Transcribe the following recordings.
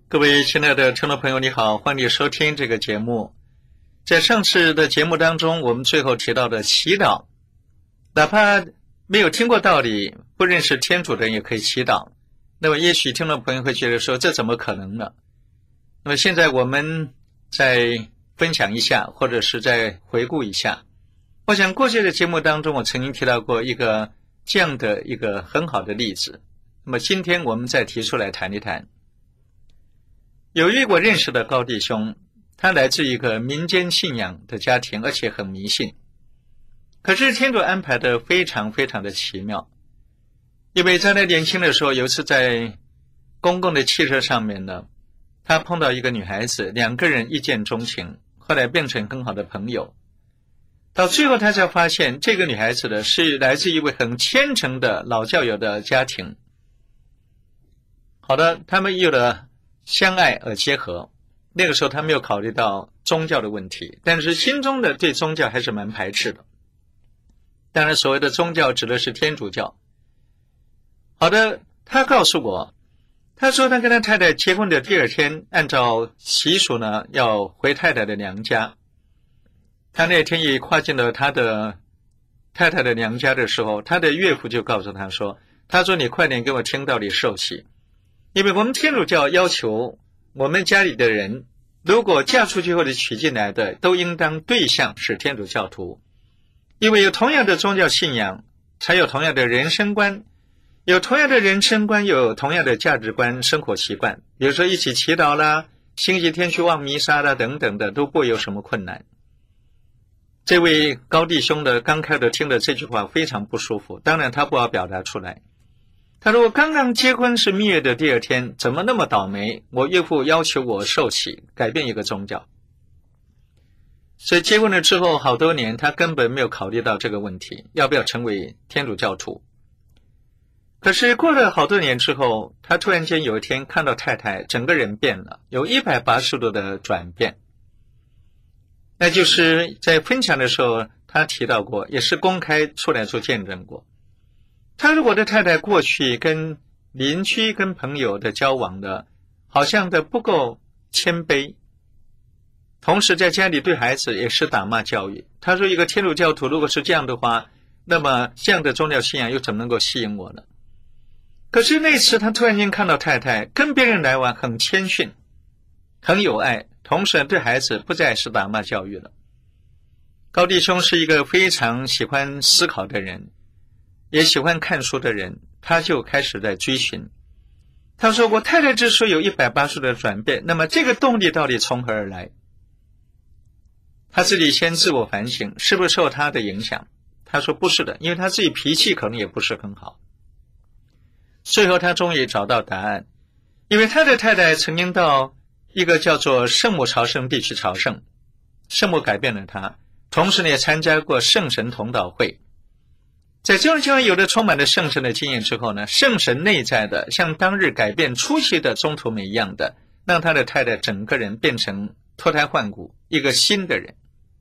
各位亲爱的听众朋友，你好，欢迎收听这个节目。在上次的节目当中，我们最后提到的祈祷，哪怕没有听过道理，不认识天主的人也可以祈祷。那么也许听众朋友会觉得说，这怎么可能呢？那么现在我们再分享一下，或者是再回顾一下。我想过去的节目当中，我曾经提到过一个这样的一个很好的例子。那么今天我们再提出来谈一谈。有一我认识的高弟兄，他来自一个民间信仰的家庭，而且很迷信。可是天主安排的非常非常的奇妙。因为在他年轻的时候，有一次在公共的汽车上面呢，他碰到一个女孩子，两个人一见钟情，后来变成很好的朋友。到最后他才发现，这个女孩子呢是来自一位很虔诚的老教友的家庭。好的，他们有了相爱而结合，那个时候他没有考虑到宗教的问题，但是心中的对宗教还是蛮排斥的。当然所谓的宗教指的是天主教。好的，他告诉我，他说他跟他太太结婚的第二天，按照习俗呢要回太太的娘家。他那天一跨进了他的太太的娘家的时候，他的岳父就告诉他说，你快点给我听道理受洗。因为我们天主教要求我们家里的人，如果嫁出去或者娶进来的，都应当对象是天主教徒。因为有同样的宗教信仰，才有同样的人生观，有同样的人生观，有同样的价值观、生活习惯。比如说一起祈祷啦，星期天去望弥撒啦，等等的，都不会有什么困难。这位高弟兄的刚开始听了这句话非常不舒服，当然他不好表达出来。他说，我刚刚结婚是蜜月的第二天，怎么那么倒霉？我岳父要求我受洗，改变一个宗教。所以结婚了之后好多年，他根本没有考虑到这个问题，要不要成为天主教徒。可是过了好多年之后，他突然间有一天看到太太整个人变了，有180度的转变。那就是在分享的时候他提到过，也是公开出来做见证过。他说我的太太过去跟邻居跟朋友的交往的好像的不够谦卑，同时在家里对孩子也是打骂教育。他说一个天主教徒如果是这样的话，那么这样的宗教信仰又怎么能够吸引我呢？可是那次他突然间看到太太跟别人来往很谦逊，很有爱，同时对孩子不再是打骂教育了。高弟兄是一个非常喜欢思考的人，也喜欢看书的人，他就开始在追寻。他说我太太之所以有180度的转变，那么这个动力到底从何而来？他自己先自我反省，是不是受他的影响？他说不是的，因为他自己脾气可能也不是很好。最后他终于找到答案，因为他的太太曾经到一个叫做圣母朝圣地去朝圣，圣母改变了他，同时呢也参加过圣神同祷会。在这种情况有了充满了圣神的经验之后呢，圣神内在的像当日改变初期的宗徒们一样的，让他的太太整个人变成脱胎换骨，一个新的人。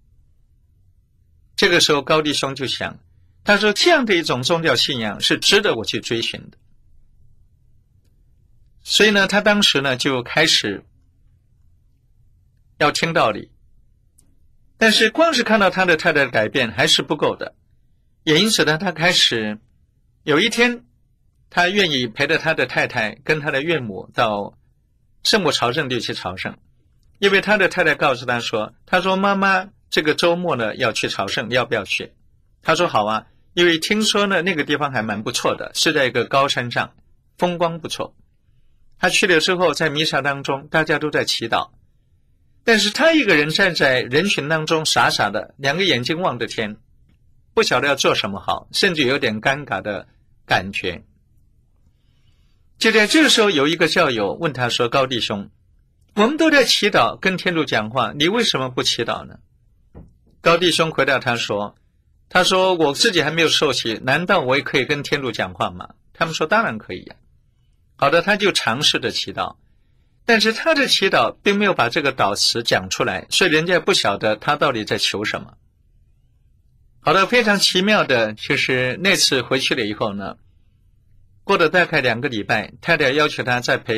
这个时候高弟兄就想，他说这样的一种宗教信仰是值得我去追寻的。所以呢他当时呢就开始要听道理，但是光是看到他的太太的改变还是不够的。也因此呢，他开始有一天，他愿意陪着他的太太跟他的岳母到圣母朝圣地去朝圣。因为他的太太告诉他说，妈妈这个周末呢要去朝圣，要不要去？他说好啊，因为听说呢那个地方还蛮不错的，是在一个高山上，风光不错。他去了之后，在弥撒当中大家都在祈祷，但是他一个人站在人群当中傻傻的，两个眼睛望着天，不晓得要做什么好，甚至有点尴尬的感觉。就在这个时候，有一个教友问他说，高弟兄，我们都在祈祷跟天主讲话，你为什么不祈祷呢？高弟兄回答他说我自己还没有受洗，难道我也可以跟天主讲话吗？他们说当然可以呀。好的，他就尝试着祈祷，但是他的祈祷并没有把这个祷词讲出来，所以人家不晓得他到底在求什么。好的，非常奇妙的就是那次回去了以后呢，过了大概2个礼拜，太太要求他再陪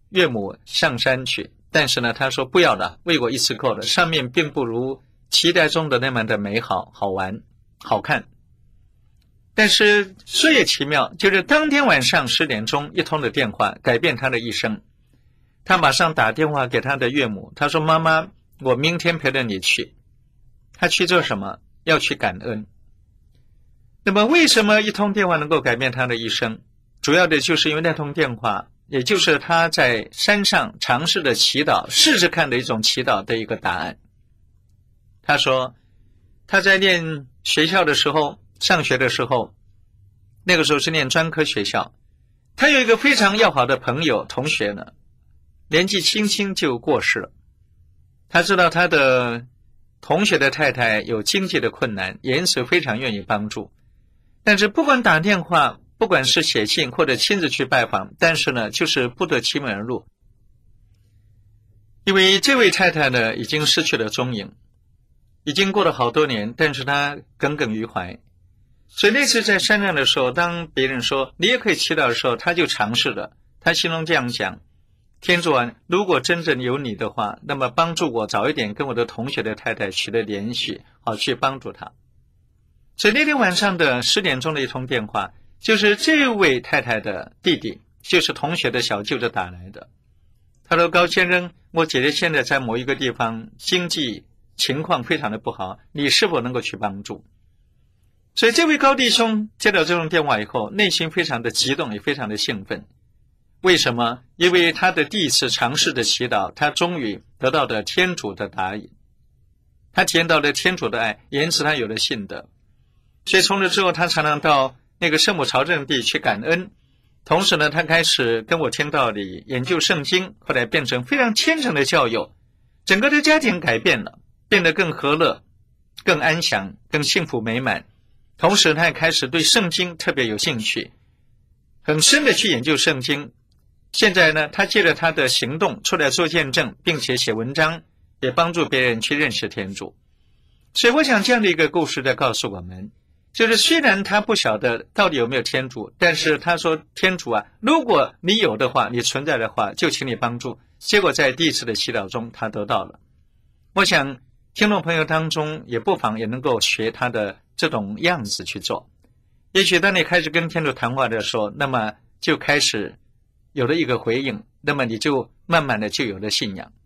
岳母上山去，但是呢，他说不要了，为我一次够了，上面并不如期待中的那么的美好、好玩、好看。但是说也奇妙，就是当天晚上10点钟一通的电话改变他的一生。他马上打电话给他的岳母，他说妈妈，我明天陪着你去。他去做什么？要去感恩。那么为什么一通电话能够改变他的一生？主要的就是因为那通电话，也就是他在山上尝试的祈祷，试试看的一种祈祷的一个答案。他说他在念学校的时候，上学的时候，那个时候是念专科学校，他有一个非常要好的朋友同学呢，年纪轻轻就过世了。他知道他的同学的太太有经济的困难，也因此非常愿意帮助。但是不管打电话，不管是写信或者亲自去拜访，但是呢，就是不得其门而入。因为这位太太呢，已经失去了踪影，已经过了好多年，但是她耿耿于怀。所以那次在山上的时候，当别人说你也可以祈祷的时候，他就尝试了。他心中这样讲，天主啊，如果真正有你的话，那么帮助我早一点跟我的同学的太太取得联系，好去帮助他。所以那天晚上的10点钟的一通电话，就是这位太太的弟弟，就是同学的小舅子打来的。他说高先生，我姐姐现在在某一个地方经济情况非常的不好，你是否能够去帮助？所以这位高弟兄接到这种电话以后，内心非常的激动，也非常的兴奋。为什么？因为他的第一次尝试的祈祷，他终于得到了天主的答应，他体验到了天主的爱，因此他有了信德。所以从此之后，他常常到那个圣母朝圣地去感恩，同时呢，他开始跟我听道理，研究圣经，后来变成非常虔诚的教友，整个的家庭改变了，变得更和乐、更安详、更幸福美满。同时他也开始对圣经特别有兴趣，很深的去研究圣经。现在呢，他借着他的行动出来做见证，并且写文章，也帮助别人去认识天主。所以我想这样的一个故事在告诉我们，就是虽然他不晓得到底有没有天主，但是他说天主啊，如果你有的话，你存在的话，就请你帮助。结果在第一次的祈祷中他得到了。我想听众朋友当中也不妨也能够学他的这种样子去做。也许当你开始跟天主谈话的时候，那么就开始有了一个回应，那么你就慢慢的就有了信仰。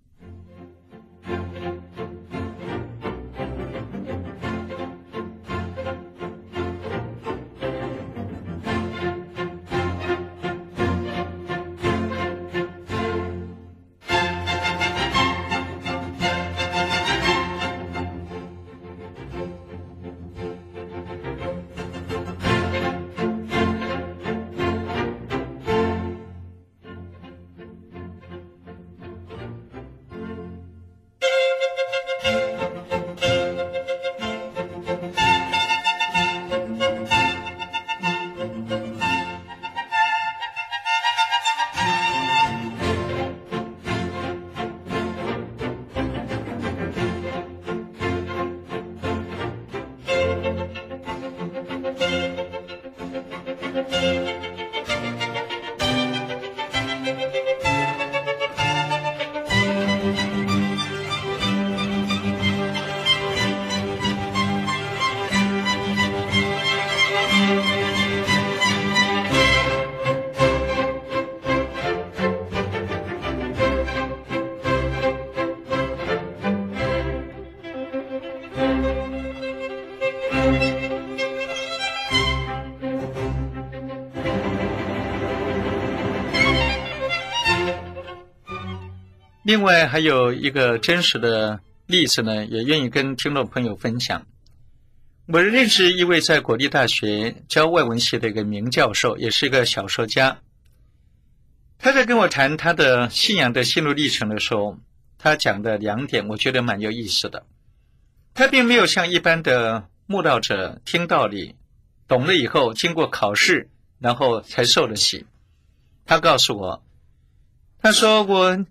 另外还有一个真实的例子呢，也愿意跟听众朋友分享。我认识一位在国立大学教外文系的一个名教授，也是一个小说家。他在跟我谈他的信仰的心路历程的时候，他讲的2点我觉得蛮有意思的。他并没有像一般的慕道者听道理，懂了以后经过考试，然后才受了洗。他告诉我，他说我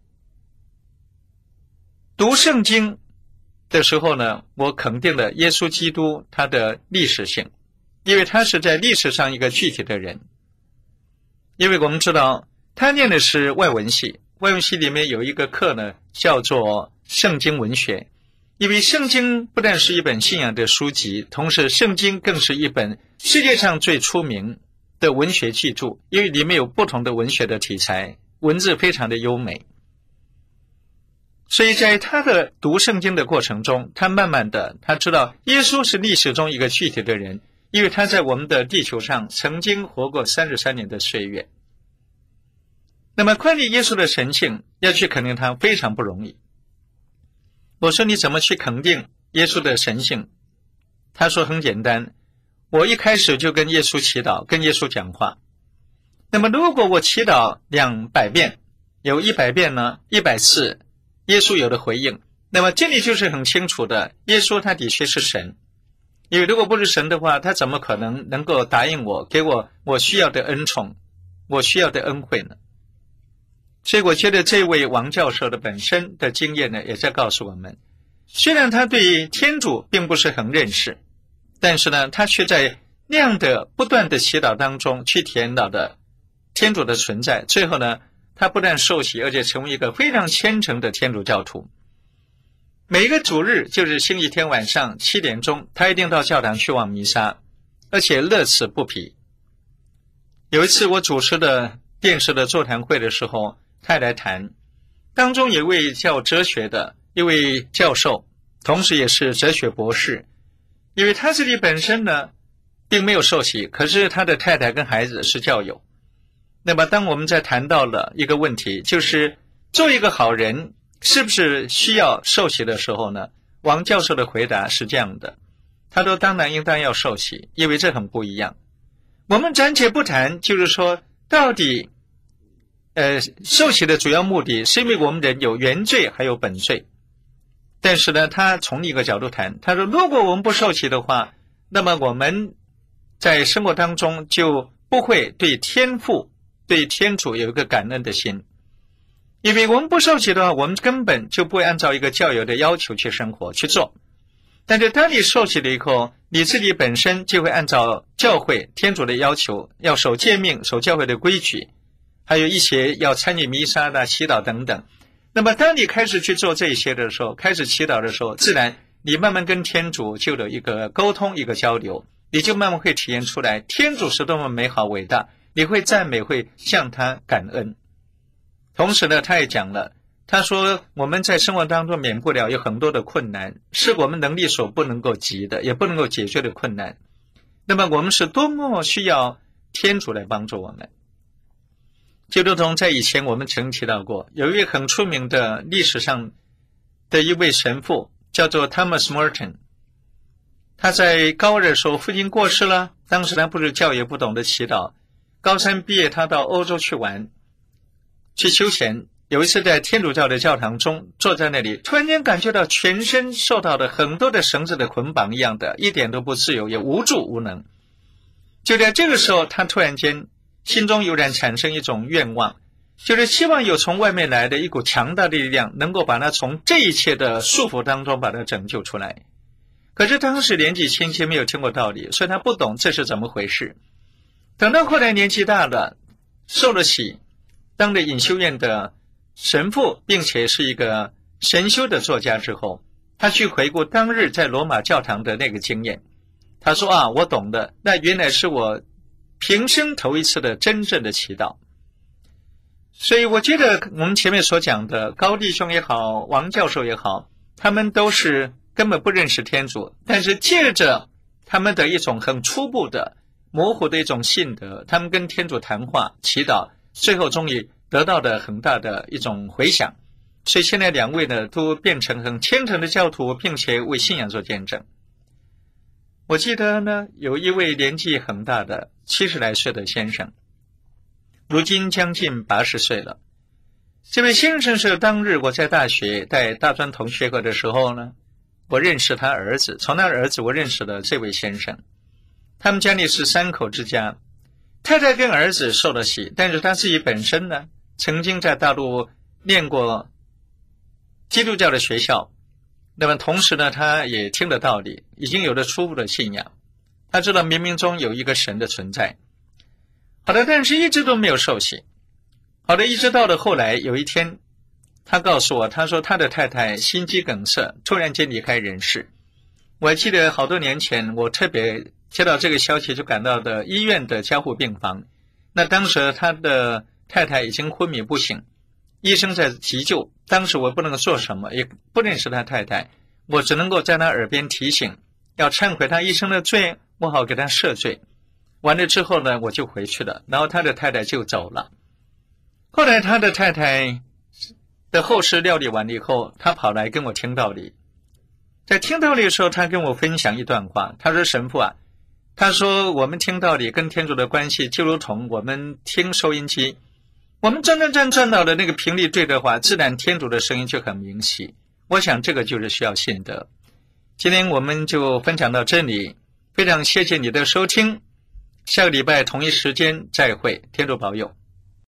读圣经的时候呢，我肯定了耶稣基督他的历史性，因为他是在历史上一个具体的人。因为我们知道他念的是外文系，外文系里面有一个课呢，叫做圣经文学。因为圣经不但是一本信仰的书籍，同时圣经更是一本世界上最出名的文学巨著，因为里面有不同的文学的题材，文字非常的优美。所以在他的读圣经的过程中，他慢慢的他知道耶稣是历史中一个具体的人，因为他在我们的地球上曾经活过33年的岁月。那么关于耶稣的神性，要去肯定他非常不容易。我说你怎么去肯定耶稣的神性？他说很简单，我一开始就跟耶稣祈祷，跟耶稣讲话。那么如果我祈祷200遍，有100遍呢，100次耶稣有了回应，那么这里就是很清楚的，耶稣他的确是神。因为如果不是神的话，他怎么可能够答应我，给我需要的恩宠，我需要的恩惠呢？所以我觉得这位王教授的本身的经验呢，也在告诉我们，虽然他对天主并不是很认识，但是呢，他却在那样的不断的祈祷当中去体验到的天主的存在。最后呢，他不但受洗，而且成为一个非常虔诚的天主教徒。每一个主日，就是星期天晚上7点钟，他一定到教堂去望弥撒，而且乐此不疲。有一次我主持的电视的座谈会的时候，他来谈，当中有一位教哲学的一位教授，同时也是哲学博士。因为他自己本身呢并没有受洗，可是他的太太跟孩子是教友。那么当我们在谈到了一个问题，就是做一个好人是不是需要受洗的时候呢，王教授的回答是这样的，他说当然应当要受洗，因为这很不一样。我们暂且不谈，就是说到底受洗的主要目的是因为我们人有原罪还有本罪。但是呢，他从一个角度谈，他说如果我们不受洗的话，那么我们在生活当中就不会对天父对天主有一个感恩的心。因为我们不受洗的话，我们根本就不会按照一个教友的要求去生活去做。但是当你受洗了以后，你自己本身就会按照教会天主的要求，要守诫命，守教会的规矩，还有一些要参与弥撒的祈祷等等。那么当你开始去做这些的时候，开始祈祷的时候，自然你慢慢跟天主就有一个沟通，一个交流，你就慢慢会体验出来天主是多么美好伟大，你会赞美，会向他感恩。同时呢，他也讲了，他说我们在生活当中免不了有很多的困难，是我们能力所不能够及的，也不能够解决的困难。那么我们是多么需要天主来帮助我们。就如同在以前我们曾提到过，有一位很出名的历史上的一位神父叫做 Thomas Merton。 他在高二的时候父亲过世了，当时他不是教也不懂得祈祷，高3毕业他到欧洲去玩去休闲。有一次在天主教的教堂中坐在那里，突然间感觉到全身受到了很多的绳子的捆绑一样的，一点都不自由，也无助无能。就在这个时候，他突然间心中油然产生一种愿望，就是希望有从外面来的一股强大的力量能够把他从这一切的束缚当中把他拯救出来。可是当时年纪轻轻，没有听过道理，所以他不懂这是怎么回事。等到后来年纪大了，受了洗，当了隐修院的神父，并且是一个神修的作家之后，他去回顾当日在罗马教堂的那个经验。他说啊，我懂的，那原来是我平生头一次的真正的祈祷。所以我觉得我们前面所讲的高弟兄也好，王教授也好，他们都是根本不认识天主，但是借着他们的一种很初步的模糊的一种信德，他们跟天主谈话祈祷，最后终于得到的很大的一种回响。所以现在2位呢都变成很虔诚的教徒，并且为信仰做见证。我记得呢有一位年纪很大的70来岁的先生，如今将近80岁了。这位先生是当日我在大学带大专同学会的时候呢，我认识他儿子，从他儿子我认识了这位先生。他们家里是3口之家，太太跟儿子受了洗，但是他自己本身呢曾经在大陆念过基督教的学校，那么同时呢他也听了道理，已经有了初步的信仰，他知道冥冥中有一个神的存在。好的，但是一直都没有受洗。 好的，一直到了后来有一天，他告诉我，他说他的太太心肌梗塞突然间离开人世。我还记得好多年前，我特别接到这个消息就赶到的医院的加护病房。那当时他的太太已经昏迷不醒，医生在急救，当时我不能做什么，也不认识他太太，我只能够在他耳边提醒，要忏悔他一生的罪，我好给他赦罪。完了之后呢，我就回去了，然后他的太太就走了。后来他的太太的后事料理完了以后，他跑来跟我听道理。在听道理的时候，他跟我分享一段话，他说神父啊，他说我们听道理跟天主的关系就如同我们听收音机，我们转到的那个频率对的话，自然天主的声音就很明晰。我想这个就是需要信德。今天我们就分享到这里，非常谢谢你的收听，下个礼拜同一时间再会，天主保佑。